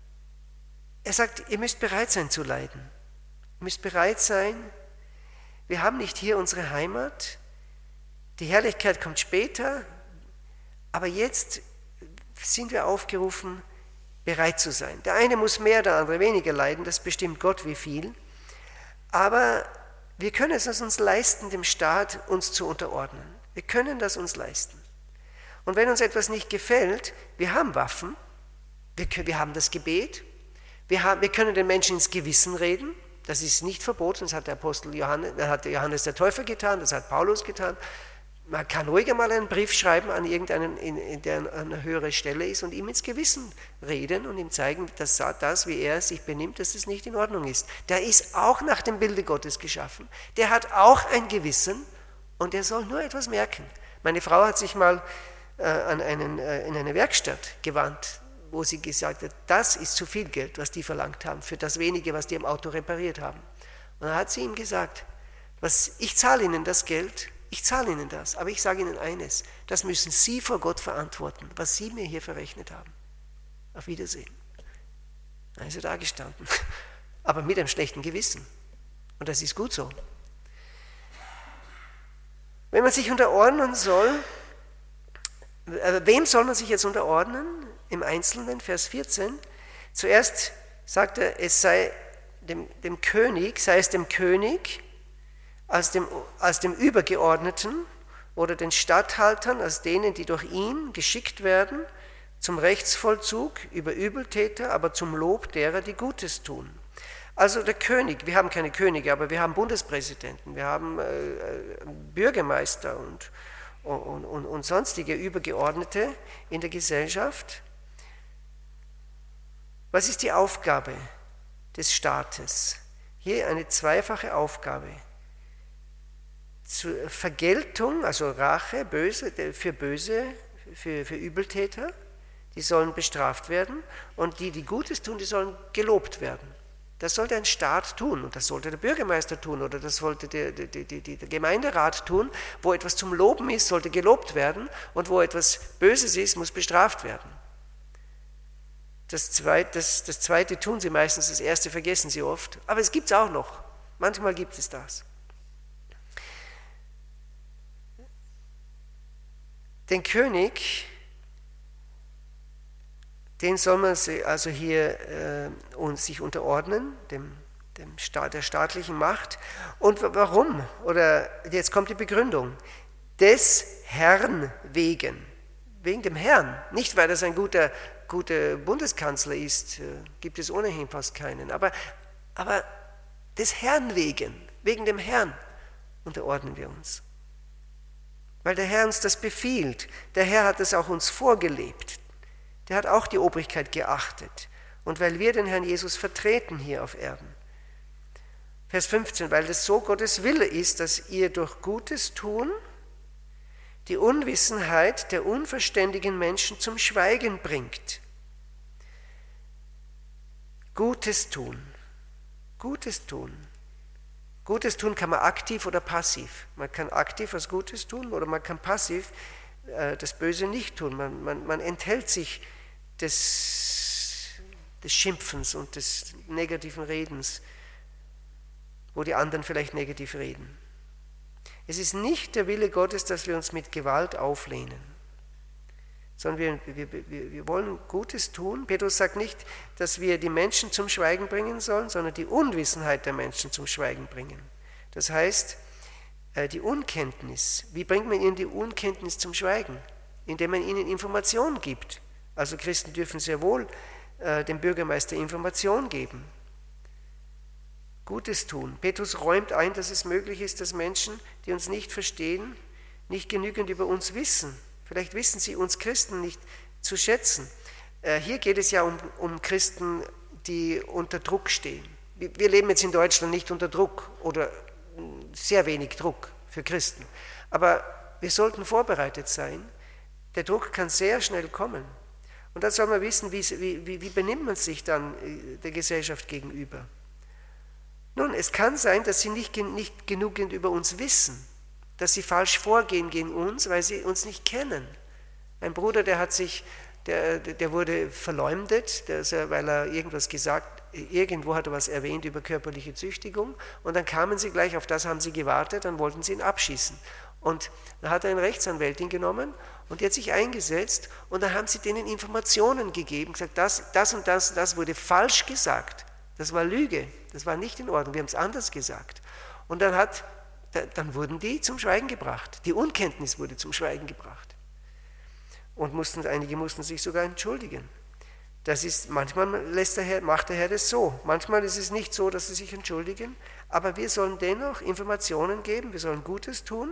er sagt, ihr müsst bereit sein zu leiden. Ihr müsst bereit sein, wir haben nicht hier unsere Heimat, die Herrlichkeit kommt später, aber jetzt sind wir aufgerufen, bereit zu sein. Der eine muss mehr, der andere weniger leiden, das bestimmt Gott wie viel. Aber wir können es uns leisten, dem Staat uns zu unterordnen. Wir können das uns leisten. Und wenn uns etwas nicht gefällt, wir haben Waffen, wir, wir haben das Gebet, wir, haben, wir können den Menschen ins Gewissen reden, das ist nicht verboten, das hat der Apostel Johannes, das hat Johannes der Täufer getan, das hat Paulus getan. Man kann ruhig einmal einen Brief schreiben an irgendeinen, in, in der an einer höheren Stelle ist und ihm ins Gewissen reden und ihm zeigen, dass das, wie er sich benimmt, dass es nicht in Ordnung ist. Der ist auch nach dem Bilde Gottes geschaffen. Der hat auch ein Gewissen und der soll nur etwas merken. Meine Frau hat sich mal äh, an einen, äh, in eine Werkstatt gewandt, wo sie gesagt hat, das ist zu viel Geld, was die verlangt haben, für das wenige, was die im Auto repariert haben. Und dann hat sie ihm gesagt, was, ich zahle Ihnen das Geld, ich zahle Ihnen das, aber ich sage Ihnen eines, das müssen Sie vor Gott verantworten, was Sie mir hier verrechnet haben. Auf Wiedersehen. Dann ist er da gestanden, aber mit einem schlechten Gewissen. Und das ist gut so. Wenn man sich unterordnen soll, äh, wem soll man sich jetzt unterordnen? Im Einzelnen, Vers vierzehn. Zuerst sagt er, es sei dem, dem König, sei es dem König, als dem, als dem Übergeordneten oder den Statthaltern, als denen, die durch ihn geschickt werden, zum Rechtsvollzug über Übeltäter, aber zum Lob derer, die Gutes tun. Also der König, wir haben keine Könige, aber wir haben Bundespräsidenten, wir haben äh, Bürgermeister und, und, und, und sonstige Übergeordnete in der Gesellschaft. Was ist die Aufgabe des Staates? Hier eine zweifache Aufgabe. Zur Vergeltung, also Rache Böse, für Böse, für, für Übeltäter, die sollen bestraft werden und die, die Gutes tun, die sollen gelobt werden. Das sollte ein Staat tun und das sollte der Bürgermeister tun oder das sollte der, der, der, der Gemeinderat tun. Wo etwas zum Loben ist, sollte gelobt werden und wo etwas Böses ist, muss bestraft werden. Das Zweite, das, das Zweite tun sie meistens, das Erste vergessen sie oft, aber es gibt es auch noch. Manchmal gibt es das. Den König, den soll man also hier äh, sich unterordnen, dem, dem Staat, der staatlichen Macht. Und warum? Oder jetzt kommt die Begründung. Des Herrn wegen. Wegen dem Herrn. Nicht, weil das ein guter, guter Bundeskanzler ist, gibt es ohnehin fast keinen. Aber, aber des Herrn wegen. Wegen dem Herrn unterordnen wir uns. Weil der Herr uns das befiehlt. Der Herr hat es auch uns vorgelebt. Der hat auch die Obrigkeit geachtet. Und weil wir den Herrn Jesus vertreten hier auf Erden. Vers fünfzehn, weil es so Gottes Wille ist, dass ihr durch Gutes tun die Unwissenheit der unverständigen Menschen zum Schweigen bringt. Gutes tun. Gutes tun. Gutes tun kann man aktiv oder passiv. Man kann aktiv was Gutes tun oder man kann passiv äh, das Böse nicht tun. Man, man, man enthält sich des, des Schimpfens und des negativen Redens, wo die anderen vielleicht negativ reden. Es ist nicht der Wille Gottes, dass wir uns mit Gewalt auflehnen, sondern wir, wir, wir, wir wollen Gutes tun. Petrus sagt nicht, dass wir die Menschen zum Schweigen bringen sollen, sondern die Unwissenheit der Menschen zum Schweigen bringen. Das heißt, die Unkenntnis. Wie bringt man ihnen die Unkenntnis zum Schweigen? Indem man ihnen Information gibt. Also Christen dürfen sehr wohl äh, dem Bürgermeister Information geben. Gutes tun. Petrus räumt ein, dass es möglich ist, dass Menschen, die uns nicht verstehen, nicht genügend über uns wissen. Vielleicht wissen sie uns Christen nicht zu schätzen. Äh, hier geht es ja um, um Christen, die unter Druck stehen. Wir, wir leben jetzt in Deutschland nicht unter Druck oder sehr wenig Druck für Christen. Aber wir sollten vorbereitet sein. Der Druck kann sehr schnell kommen. Und dann soll man wissen, wie, wie, wie benimmt man sich dann der Gesellschaft gegenüber. Nun, es kann sein, dass sie nicht, nicht genügend über uns wissen, dass sie falsch vorgehen gegen uns, weil sie uns nicht kennen. Ein Bruder, der hat sich, der, der wurde verleumdet, der, weil er irgendwas gesagt, irgendwo hat er was erwähnt über körperliche Züchtigung und dann kamen sie gleich, auf das haben sie gewartet, dann wollten sie ihn abschießen. Und dann hat er eine Rechtsanwältin genommen und die hat sich eingesetzt und dann haben sie denen Informationen gegeben, gesagt, das, das und das, das wurde falsch gesagt. Das war Lüge, das war nicht in Ordnung, wir haben es anders gesagt. Und dann, hat, dann wurden die zum Schweigen gebracht. Die Unkenntnis wurde zum Schweigen gebracht. Und mussten, einige mussten sich sogar entschuldigen. Das ist, manchmal lässt der Herr, macht der Herr das so. Manchmal ist es nicht so, dass sie sich entschuldigen, aber wir sollen dennoch Informationen geben, wir sollen Gutes tun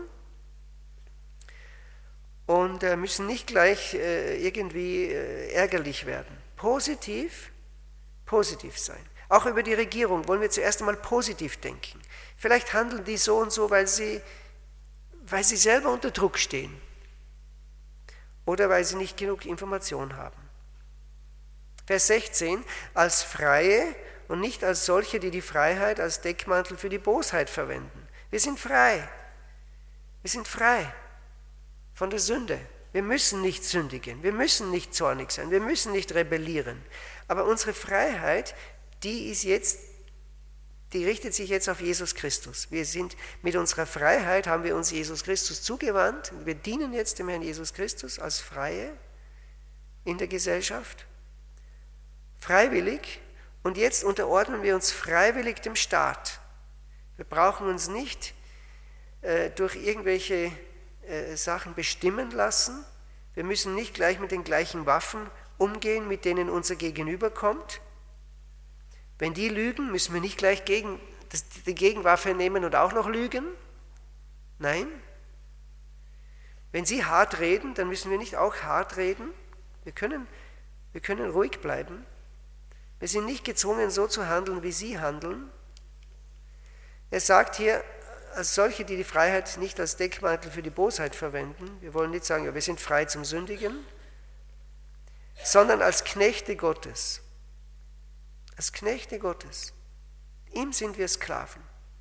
und äh, müssen nicht gleich äh, irgendwie äh, ärgerlich werden. Positiv, positiv sein. Auch über die Regierung wollen wir zuerst einmal positiv denken. Vielleicht handeln die so und so, weil sie, weil sie selber unter Druck stehen oder weil sie nicht genug Information haben. Vers sechzehn, als Freie und nicht als solche, die die Freiheit als Deckmantel für die Bosheit verwenden. Wir sind frei. Wir sind frei von der Sünde. Wir müssen nicht sündigen, wir müssen nicht zornig sein, wir müssen nicht rebellieren. Aber unsere Freiheit, die ist jetzt, die richtet sich jetzt auf Jesus Christus. Wir sind mit unserer Freiheit, haben wir uns Jesus Christus zugewandt. Wir dienen jetzt dem Herrn Jesus Christus als Freie in der Gesellschaft. Freiwillig. Und jetzt unterordnen wir uns freiwillig dem Staat. Wir brauchen uns nicht äh, durch irgendwelche äh, Sachen bestimmen lassen. Wir müssen nicht gleich mit den gleichen Waffen umgehen, mit denen unser Gegenüber kommt. Wenn die lügen, müssen wir nicht gleich gegen, das, die Gegenwaffe nehmen und auch noch lügen. Nein. Wenn sie hart reden, dann müssen wir nicht auch hart reden. Wir können, wir können ruhig bleiben. Wir sind nicht gezwungen, so zu handeln, wie sie handeln. Er sagt hier, als solche, die die Freiheit nicht als Deckmantel für die Bosheit verwenden, wir wollen nicht sagen, ja, wir sind frei zum Sündigen, sondern als Knechte Gottes. Als Knechte Gottes. Ihm sind wir Sklaven.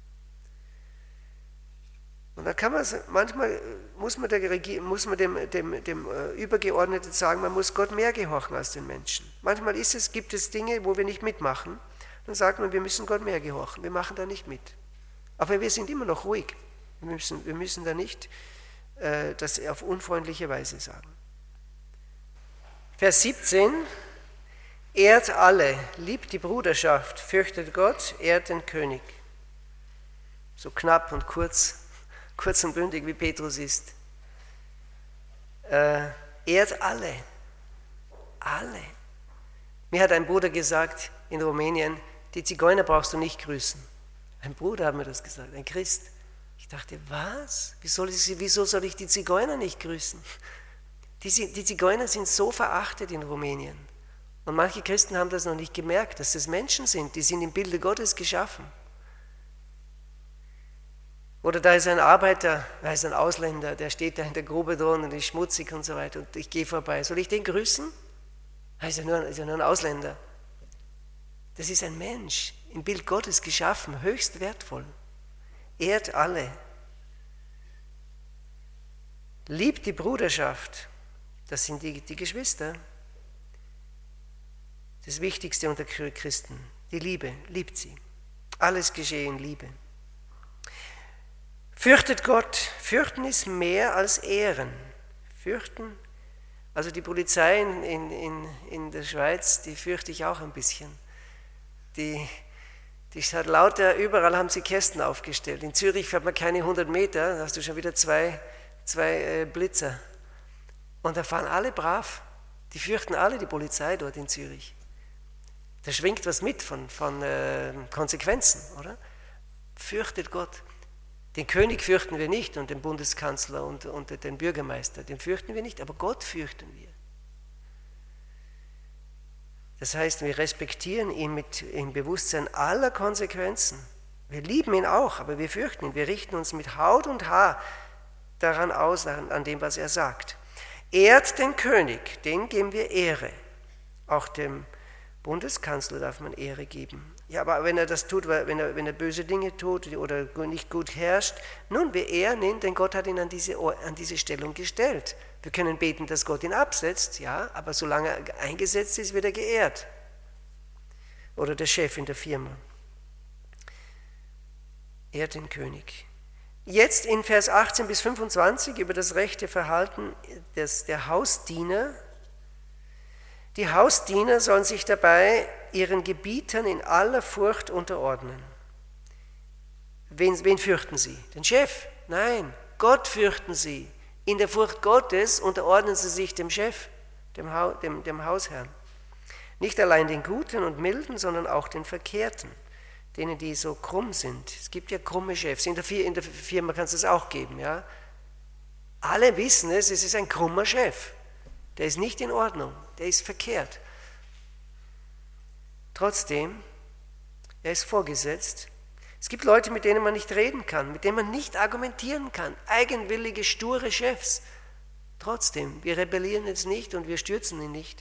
Und da kann man, manchmal muss man, der, muss man dem, dem, dem Übergeordneten sagen, man muss Gott mehr gehorchen als den Menschen. Manchmal ist es, gibt es Dinge, wo wir nicht mitmachen. Dann sagt man, wir müssen Gott mehr gehorchen. Wir machen da nicht mit. Aber wir sind immer noch ruhig. Wir müssen, wir müssen da nicht äh, das auf unfreundliche Weise sagen. Vers siebzehn. Ehrt alle, liebt die Bruderschaft, fürchtet Gott, ehrt den König. So knapp und kurz, kurz und bündig wie Petrus ist. Äh, ehrt alle, alle. Mir hat ein Bruder gesagt in Rumänien, die Zigeuner brauchst du nicht grüßen. Ein Bruder hat mir das gesagt, ein Christ. Ich dachte, was? Wie soll ich, wieso soll ich die Zigeuner nicht grüßen? Die, die Zigeuner sind so verachtet in Rumänien. Und manche Christen haben das noch nicht gemerkt, dass das Menschen sind, die sind im Bilde Gottes geschaffen. Oder da ist ein Arbeiter, da ist ein Ausländer, der steht da in der Grube drin und ist schmutzig und so weiter und ich gehe vorbei. Soll ich den grüßen? Da ist ja nur, ist ja nur ein Ausländer. Das ist ein Mensch, im Bild Gottes geschaffen, höchst wertvoll. Ehrt alle. Liebt die Bruderschaft. Das sind die, die Geschwister. Das Wichtigste unter Christen. Die Liebe, liebt sie. Alles geschehe in Liebe. Fürchtet Gott. Fürchten ist mehr als Ehren. Fürchten, also die Polizei in, in, in der Schweiz, die fürchte ich auch ein bisschen. Die, die hat lauter, überall haben sie Kästen aufgestellt. In Zürich fährt man keine hundert Meter, da hast du schon wieder zwei, zwei äh, Blitzer. Und da fahren alle brav. Die fürchten alle die Polizei dort in Zürich. Da schwingt was mit von, von äh, Konsequenzen, oder? Fürchtet Gott. Den König fürchten wir nicht und den Bundeskanzler und, und den Bürgermeister, den fürchten wir nicht, aber Gott fürchten wir. Das heißt, wir respektieren ihn mit im Bewusstsein aller Konsequenzen. Wir lieben ihn auch, aber wir fürchten ihn. Wir richten uns mit Haut und Haar daran aus, an dem, was er sagt. Ehrt den König, den geben wir Ehre. Auch dem Bundeskanzler darf man Ehre geben. Ja, aber wenn er das tut, wenn er, wenn er böse Dinge tut oder nicht gut herrscht, nun, wir ehren ihn, denn Gott hat ihn an diese, an diese Stellung gestellt. Wir können beten, dass Gott ihn absetzt, ja, aber solange er eingesetzt ist, wird er geehrt. Oder der Chef in der Firma. Ehrt den König. Jetzt in Vers achtzehn bis fünfundzwanzig über das rechte Verhalten des, der Hausdiener. Die Hausdiener sollen sich dabei ihren Gebietern in aller Furcht unterordnen. Wen, wen fürchten sie? Den Chef? Nein, Gott fürchten sie. In der Furcht Gottes unterordnen sie sich dem Chef, dem, ha dem, dem Hausherrn. Nicht allein den Guten und Milden, sondern auch den Verkehrten, denen, die so krumm sind. Es gibt ja krumme Chefs. In der, in der Firma kann es das auch geben. Ja? Alle wissen es, es ist ein krummer Chef. Der ist nicht in Ordnung, der ist verkehrt. Trotzdem, er ist vorgesetzt. Es gibt Leute, mit denen man nicht reden kann, mit denen man nicht argumentieren kann. Eigenwillige, sture Chefs. Trotzdem, wir rebellieren jetzt nicht und wir stürzen ihn nicht.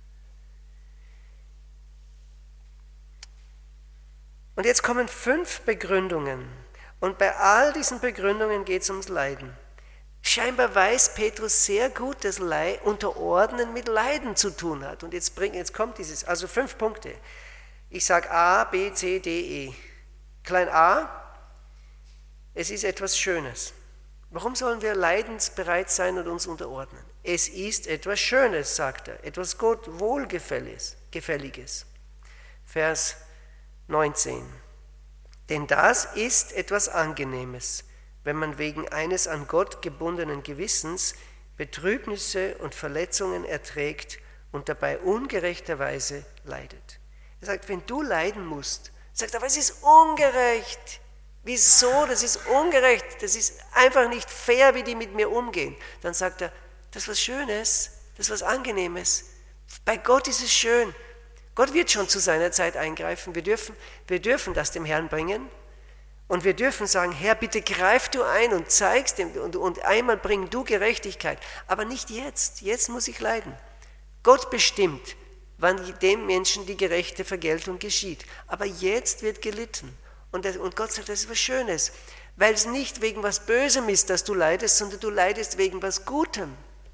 Und jetzt kommen fünf Begründungen. Und bei all diesen Begründungen geht es ums Leiden. Scheinbar weiß Petrus sehr gut, dass Unterordnen mit Leiden zu tun hat. Und jetzt, bring, jetzt kommt dieses, also fünf Punkte. Ich sage A, B, C, D, E. Klein a, es ist etwas Schönes. Warum sollen wir leidensbereit sein und uns unterordnen? Es ist etwas Schönes, sagt er, etwas Gott Wohlgefälliges. Gefälliges. Vers neunzehn. Denn das ist etwas Angenehmes, wenn man wegen eines an Gott gebundenen Gewissens Betrübnisse und Verletzungen erträgt und dabei ungerechterweise leidet. Er sagt, wenn du leiden musst, er sagt, aber es ist ungerecht. Wieso? Das ist ungerecht. Das ist einfach nicht fair, wie die mit mir umgehen. Dann sagt er, das ist was Schönes, das ist was Angenehmes. Bei Gott ist es schön. Gott wird schon zu seiner Zeit eingreifen. Wir dürfen, wir dürfen das dem Herrn bringen. Und wir dürfen sagen, Herr, bitte greif du ein und zeigst dem und, und einmal bring du Gerechtigkeit. Aber nicht jetzt. Jetzt muss ich leiden. Gott bestimmt, wann dem Menschen die gerechte Vergeltung geschieht. Aber jetzt wird gelitten. Und, das, und Gott sagt, das ist was Schönes. Weil es nicht wegen was Bösem ist, dass du leidest, sondern du leidest wegen was Gutem.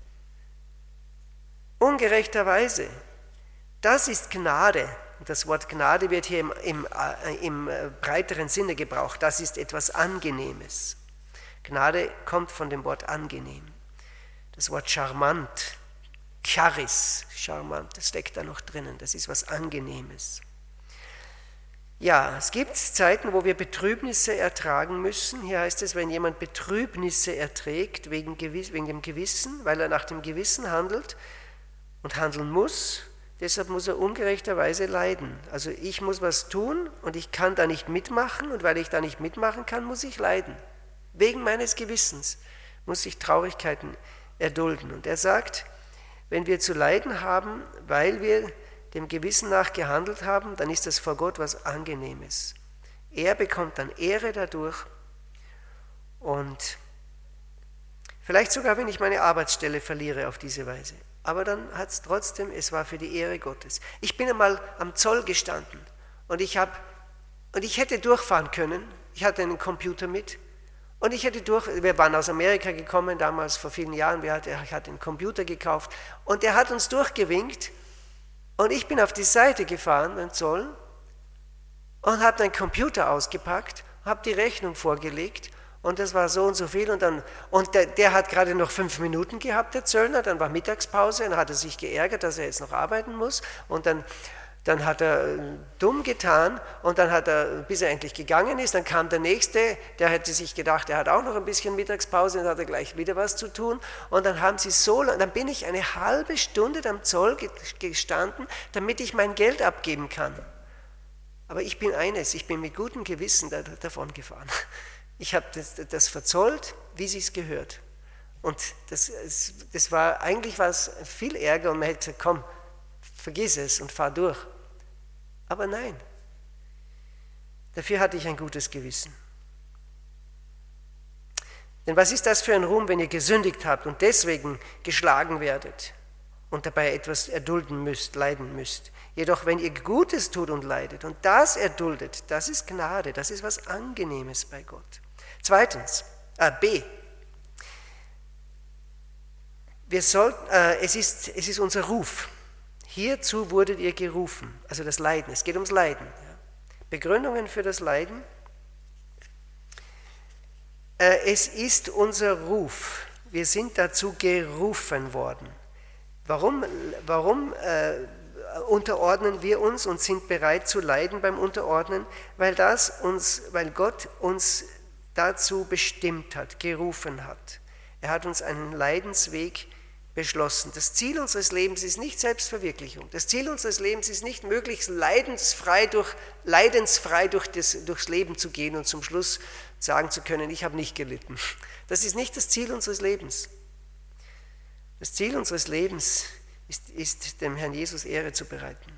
Ungerechterweise. Das ist Gnade. Und das Wort Gnade wird hier im, im, im breiteren Sinne gebraucht. Das ist etwas Angenehmes. Gnade kommt von dem Wort angenehm. Das Wort charmant, Charis, charmant, das steckt da noch drinnen, das ist was Angenehmes. Ja, es gibt Zeiten, wo wir Betrübnisse ertragen müssen. Hier heißt es, wenn jemand Betrübnisse erträgt wegen, Gewiss, wegen dem Gewissen, weil er nach dem Gewissen handelt und handeln muss, deshalb muss er ungerechterweise leiden. Also ich muss was tun und ich kann da nicht mitmachen und weil ich da nicht mitmachen kann, muss ich leiden. Wegen meines Gewissens muss ich Traurigkeiten erdulden. Und er sagt, wenn wir zu leiden haben, weil wir dem Gewissen nach gehandelt haben, dann ist das vor Gott was Angenehmes. Er bekommt dann Ehre dadurch und vielleicht sogar, wenn ich meine Arbeitsstelle verliere auf diese Weise. Aber dann hat es trotzdem, es war für die Ehre Gottes. Ich bin einmal am Zoll gestanden und ich, hab, und ich hätte durchfahren können. Ich hatte einen Computer mit und ich hätte durch, wir waren aus Amerika gekommen, damals vor vielen Jahren, wir hatte, ich hatte einen Computer gekauft und der hat uns durchgewinkt. Und ich bin auf die Seite gefahren beim Zoll und habe den Computer ausgepackt, habe die Rechnung vorgelegt und das war so und so viel. Und, dann, und der, der hat gerade noch fünf Minuten gehabt, der Zöllner, dann war Mittagspause und dann hat er sich geärgert, dass er jetzt noch arbeiten muss. Und dann, dann hat er dumm getan und dann hat er, bis er endlich gegangen ist, dann kam der Nächste, der hätte sich gedacht, er hat auch noch ein bisschen Mittagspause und hat er gleich wieder was zu tun. Und dann haben sie so, dann bin ich eine halbe Stunde am Zoll gestanden, damit ich mein Geld abgeben kann. Aber ich bin eines, ich bin mit gutem Gewissen davon gefahren. Ich habe das, das verzollt, wie es sich gehört. Und das, das war, eigentlich war es viel Ärger und man hätte gesagt, komm, vergiss es und fahr durch. Aber nein, dafür hatte ich ein gutes Gewissen. Denn was ist das für ein Ruhm, wenn ihr gesündigt habt und deswegen geschlagen werdet und dabei etwas erdulden müsst, leiden müsst? Jedoch, wenn ihr Gutes tut und leidet und das erduldet, das ist Gnade, das ist was Angenehmes bei Gott. Zweitens, äh, B. Wir sollten, äh, es ist, es ist unser Ruf. Hierzu wurdet ihr gerufen, also das Leiden, es geht ums Leiden. Ja. Begründungen für das Leiden. Äh, es ist unser Ruf, wir sind dazu gerufen worden. Warum, warum äh, unterordnen wir uns und sind bereit zu leiden beim Unterordnen? Weil, das uns, weil Gott uns dazu bestimmt hat, gerufen hat. Er hat uns einen Leidensweg beschlossen. Das Ziel unseres Lebens ist nicht Selbstverwirklichung. Das Ziel unseres Lebens ist nicht, möglichst leidensfrei, durch, leidensfrei durch das, durchs Leben zu gehen und zum Schluss sagen zu können, ich habe nicht gelitten. Das ist nicht das Ziel unseres Lebens. Das Ziel unseres Lebens ist, ist dem Herrn Jesus Ehre zu bereiten.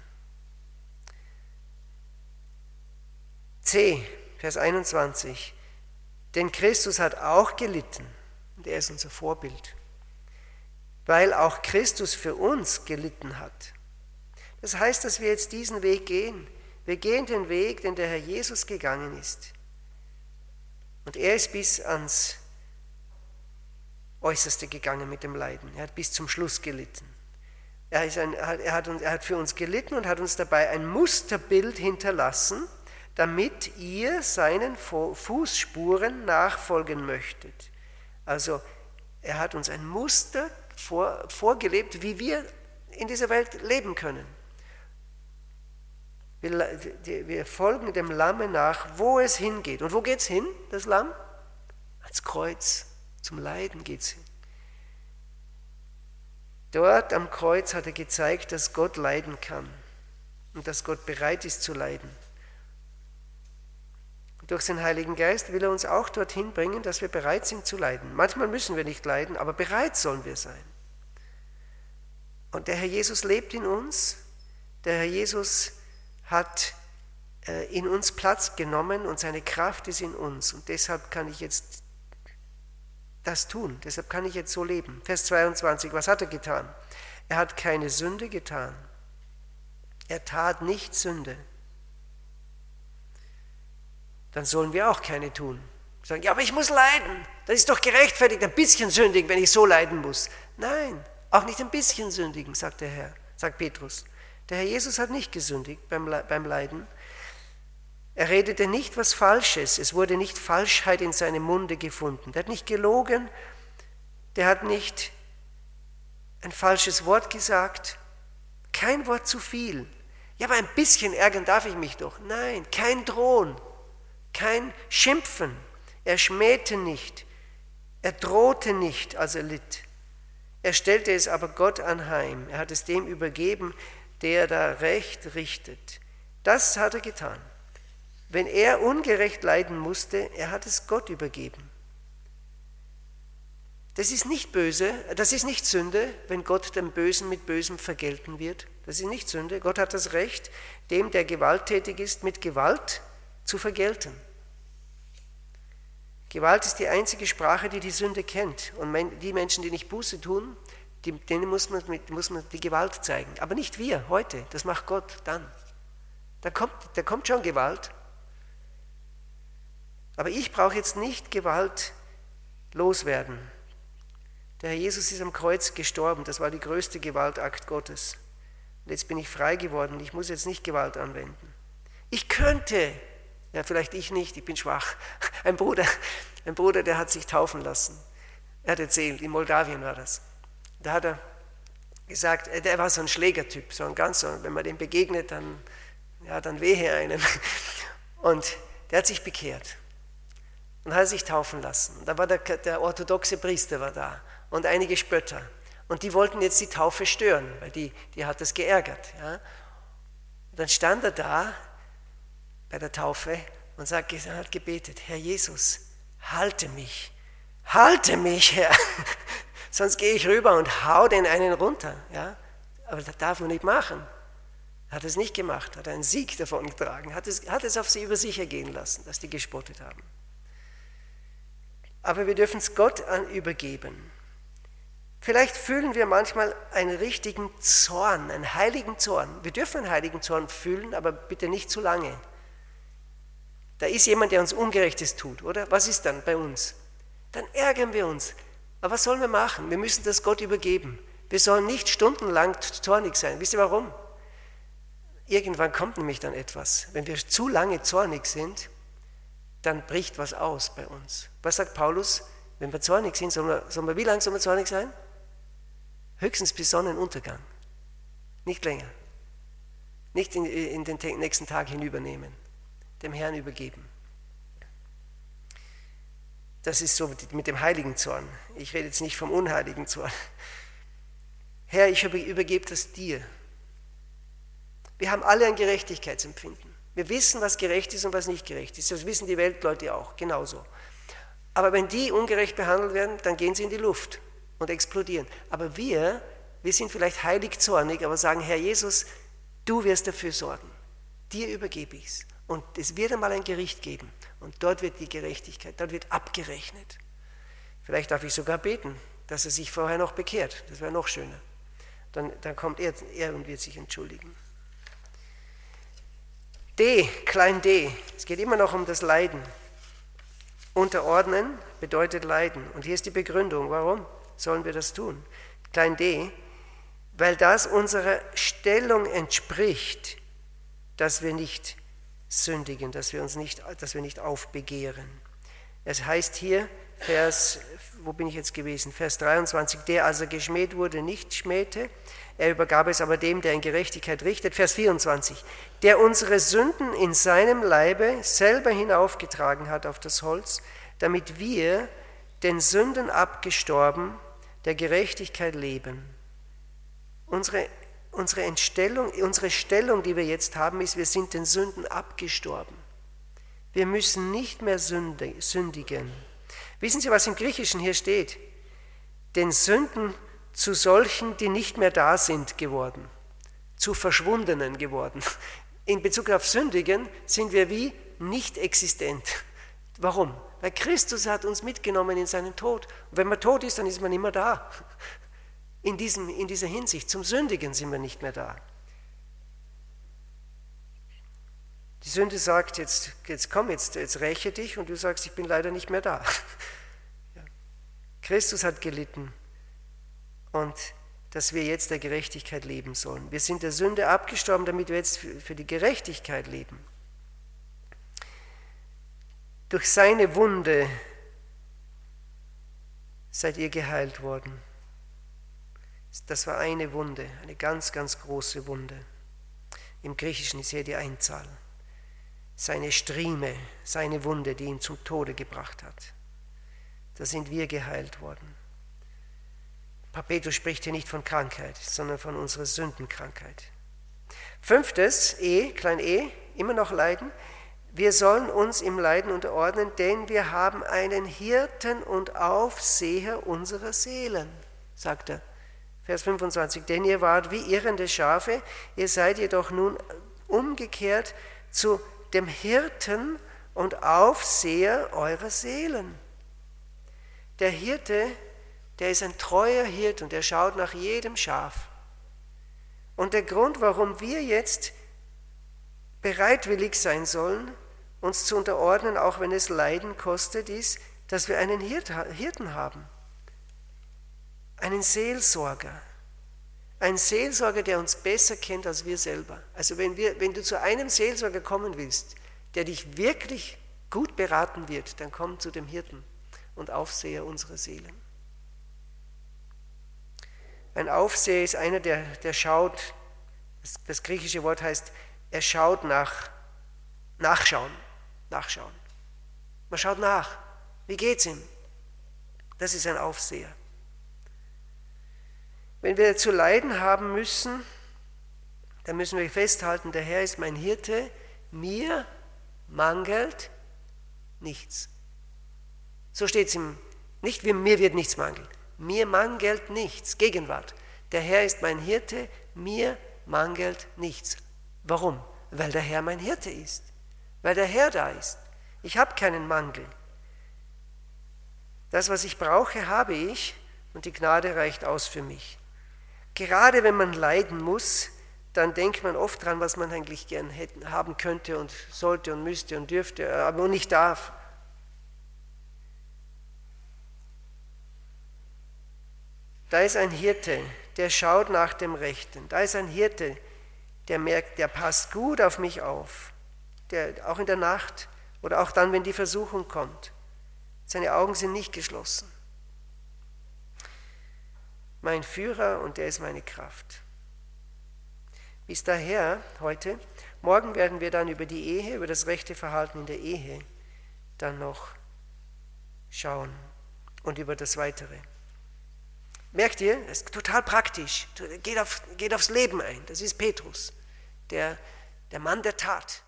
C, Vers einundzwanzig. Denn Christus hat auch gelitten und er ist unser Vorbild, weil auch Christus für uns gelitten hat. Das heißt, dass wir jetzt diesen Weg gehen. Wir gehen den Weg, den der Herr Jesus gegangen ist. Und er ist bis ans Äußerste gegangen mit dem Leiden. Er hat bis zum Schluss gelitten. Er, ist ein, er, hat, er hat für uns gelitten und hat uns dabei ein Musterbild hinterlassen, damit ihr seinen Fußspuren nachfolgen möchtet. Also er hat uns ein Muster vor, vorgelebt, wie wir in dieser Welt leben können. Wir, wir folgen dem Lamme nach, wo es hingeht. Und wo geht es hin, das Lamm? Ans Kreuz, zum Leiden geht es hin. Dort am Kreuz hat er gezeigt, dass Gott leiden kann und dass Gott bereit ist zu leiden. Durch den Heiligen Geist will er uns auch dorthin bringen, dass wir bereit sind zu leiden. Manchmal müssen wir nicht leiden, aber bereit sollen wir sein. Und der Herr Jesus lebt in uns. Der Herr Jesus hat in uns Platz genommen und seine Kraft ist in uns. Und deshalb kann ich jetzt das tun. Deshalb kann ich jetzt so leben. Vers zweiundzwanzig, was hat er getan? Er hat keine Sünde getan. Er tat nicht Sünde. Dann sollen wir auch keine tun. Sagen, ja, aber ich muss leiden. Das ist doch gerechtfertigt, ein bisschen sündigen, wenn ich so leiden muss. Nein, auch nicht ein bisschen sündigen, sagt der Herr, sagt Petrus. Der Herr Jesus hat nicht gesündigt beim, beim Leiden. Er redete nicht was Falsches. Es wurde nicht Falschheit in seinem Munde gefunden. Der hat nicht gelogen. Der hat nicht ein falsches Wort gesagt, kein Wort zu viel. Ja, aber ein bisschen ärgern darf ich mich doch. Nein, kein Drohen, kein Schimpfen. Er schmähte nicht, er drohte nicht, als er litt. Er stellte es aber Gott anheim. Er hat es dem übergeben, der da Recht richtet. Das hat er getan. Wenn er ungerecht leiden musste, er hat es Gott übergeben. Das ist nicht böse, das ist nicht Sünde, wenn Gott dem Bösen mit Bösem vergelten wird. Das ist nicht Sünde. Gott hat das Recht, dem, der gewalttätig ist, mit Gewalt zu vergelten. Gewalt ist die einzige Sprache, die die Sünde kennt. Und die Menschen, die nicht Buße tun, die, denen muss man, muss man die Gewalt zeigen. Aber nicht wir heute, das macht Gott dann. Da kommt, da kommt schon Gewalt. Aber ich brauche jetzt nicht Gewalt loswerden. Der Herr Jesus ist am Kreuz gestorben, das war die größte Gewaltakt Gottes. Und jetzt bin ich frei geworden, ich muss jetzt nicht Gewalt anwenden. Ich könnte, ja vielleicht ich nicht, ich bin schwach. Ein Bruder, ein Bruder, der hat sich taufen lassen. Er hat erzählt, in Moldawien war das. Da hat er gesagt, der war so ein Schlägertyp, so ein ganz, so, wenn man dem begegnet, dann, ja, dann wehe einem. Und der hat sich bekehrt und hat sich taufen lassen. Da war der, der orthodoxe Priester war da und einige Spötter. Und die wollten jetzt die Taufe stören, weil die, die hat das geärgert. Ja. Und dann stand er da bei der Taufe und sagt, er hat gebetet, Herr Jesus, halte mich, halte mich, Herr, sonst gehe ich rüber und hau den einen runter. Ja. Aber das darf man nicht machen. Er hat es nicht gemacht, hat einen Sieg davon getragen, hat es, hat es auf sie über sich ergehen lassen, dass die gespottet haben. Aber wir dürfen es Gott an übergeben. Vielleicht fühlen wir manchmal einen richtigen Zorn, einen heiligen Zorn. Wir dürfen einen heiligen Zorn fühlen, aber bitte nicht zu lange. Da ist jemand, der uns Ungerechtes tut, oder? Was ist dann bei uns? Dann ärgern wir uns. Aber was sollen wir machen? Wir müssen das Gott übergeben. Wir sollen nicht stundenlang zornig sein. Wisst ihr warum? Irgendwann kommt nämlich dann etwas. Wenn wir zu lange zornig sind, dann bricht was aus bei uns. Was sagt Paulus? Wenn wir zornig sind, sollen wir, sollen wir wie lange sollen wir zornig sein? Höchstens bis Sonnenuntergang. Nicht länger. Nicht in, in den nächsten Tag hinübernehmen. Dem Herrn übergeben. Das ist so mit dem heiligen Zorn. Ich rede jetzt nicht vom unheiligen Zorn. Herr, ich übergebe das dir. Wir haben alle ein Gerechtigkeitsempfinden. Wir wissen, was gerecht ist und was nicht gerecht ist. Das wissen die Weltleute auch, genauso. Aber wenn die ungerecht behandelt werden, dann gehen sie in die Luft und explodieren. Aber wir, wir sind vielleicht heilig zornig, aber sagen, Herr Jesus, du wirst dafür sorgen. Dir übergebe ich es. Und es wird einmal ein Gericht geben. Und dort wird die Gerechtigkeit, dort wird abgerechnet. Vielleicht darf ich sogar beten, dass er sich vorher noch bekehrt. Das wäre noch schöner. Dann, dann kommt er, er und wird sich entschuldigen. D, klein d, es geht immer noch um das Leiden. Unterordnen bedeutet Leiden. Und hier ist die Begründung, warum sollen wir das tun? Klein d, weil das unserer Stellung entspricht, dass wir nicht sündigen, dass wir uns nicht, dass wir nicht aufbegehren. Es heißt hier, Vers, wo bin ich jetzt gewesen? Vers dreiundzwanzig, der, als er geschmäht wurde, nicht schmähte, er übergab es aber dem, der in Gerechtigkeit richtet. Vers vierundzwanzig, der unsere Sünden in seinem Leibe selber hinaufgetragen hat auf das Holz, damit wir, den Sünden abgestorben, der Gerechtigkeit leben. Unsere, unsere Entstellung, unsere Stellung, die wir jetzt haben, ist, wir sind den Sünden abgestorben. Wir müssen nicht mehr sündigen. Wissen Sie, was im Griechischen hier steht? Den Sünden zu solchen, die nicht mehr da sind, geworden. Zu Verschwundenen geworden. In Bezug auf Sündigen sind wir wie nicht existent. Warum? Weil Christus hat uns mitgenommen in seinen Tod. Und wenn man tot ist, dann ist man nicht mehr da. In, diesem, in dieser Hinsicht, zum Sündigen sind wir nicht mehr da. Die Sünde sagt, jetzt, jetzt komm, jetzt, jetzt räche dich, und du sagst, ich bin leider nicht mehr da. Ja. Christus hat gelitten, und dass wir jetzt der Gerechtigkeit leben sollen. Wir sind der Sünde abgestorben, damit wir jetzt für, für die Gerechtigkeit leben. Durch seine Wunde seid ihr geheilt worden. Das war eine Wunde, eine ganz, ganz große Wunde. Im Griechischen ist hier die Einzahl. Seine Strieme, seine Wunde, die ihn zum Tode gebracht hat. Da sind wir geheilt worden. Petrus spricht hier nicht von Krankheit, sondern von unserer Sündenkrankheit. Fünftes, E, klein e, immer noch Leiden. Wir sollen uns im Leiden unterordnen, denn wir haben einen Hirten und Aufseher unserer Seelen, sagt er. Vers fünfundzwanzig, denn ihr wart wie irrende Schafe, ihr seid jedoch nun umgekehrt zu dem Hirten und Aufseher eurer Seelen. Der Hirte, der ist ein treuer Hirte und der schaut nach jedem Schaf. Und der Grund, warum wir jetzt bereitwillig sein sollen, uns zu unterordnen, auch wenn es Leiden kostet, ist, dass wir einen Hirten haben. Einen Seelsorger. Ein Seelsorger, der uns besser kennt als wir selber. Also wenn, wir, wenn du zu einem Seelsorger kommen willst, der dich wirklich gut beraten wird, dann komm zu dem Hirten und Aufseher unserer Seelen. Ein Aufseher ist einer, der, der schaut, das, das griechische Wort heißt, er schaut nach, nachschauen, nachschauen. Man schaut nach, wie geht's ihm? Das ist ein Aufseher. Wenn wir zu leiden haben müssen, dann müssen wir festhalten, der Herr ist mein Hirte, mir mangelt nichts. So steht es ihm, nicht wie mir wird nichts mangeln, mir mangelt nichts, Gegenwart. Der Herr ist mein Hirte, mir mangelt nichts. Warum? Weil der Herr mein Hirte ist, weil der Herr da ist. Ich habe keinen Mangel. Das, was ich brauche, habe ich und die Gnade reicht aus für mich. Gerade wenn man leiden muss, dann denkt man oft dran, was man eigentlich gern hätten, haben könnte und sollte und müsste und dürfte, aber nicht darf. Da ist ein Hirte, der schaut nach dem Rechten. Da ist ein Hirte, der merkt, der passt gut auf mich auf. Der, auch in der Nacht oder auch dann, wenn die Versuchung kommt. Seine Augen sind nicht geschlossen. Mein Führer und er ist meine Kraft. Bis daher heute, morgen werden wir dann über die Ehe, über das rechte Verhalten in der Ehe dann noch schauen und über das Weitere. Merkt ihr, das ist total praktisch, geht, auf, geht aufs Leben ein. Das ist Petrus, der, der Mann der Tat.